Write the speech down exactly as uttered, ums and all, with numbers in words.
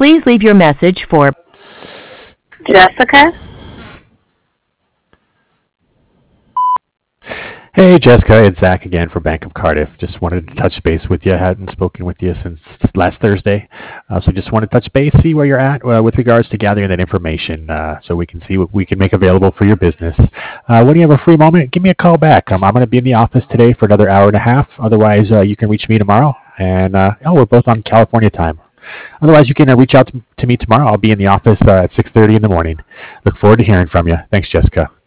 Please leave your message for Jessica? Hey, Jessica, it's Zach again for Bank of Cardiff. Just wanted to touch base with you. I hadn't spoken with you since last Thursday. Uh, so just want to touch base, see where you're at uh, with regards to gathering that information uh, so we can see what we can make available for your business. Uh, when you have a free moment, give me a call back. Um, I'm going to be in the office today for another hour and a half. Otherwise, uh, you can reach me tomorrow. And uh, oh, we're both on California time. Otherwise, you can uh, reach out to, to me tomorrow. I'll be in the office uh, at six thirty in the morning. Look forward to hearing from you. Thanks, Jessica.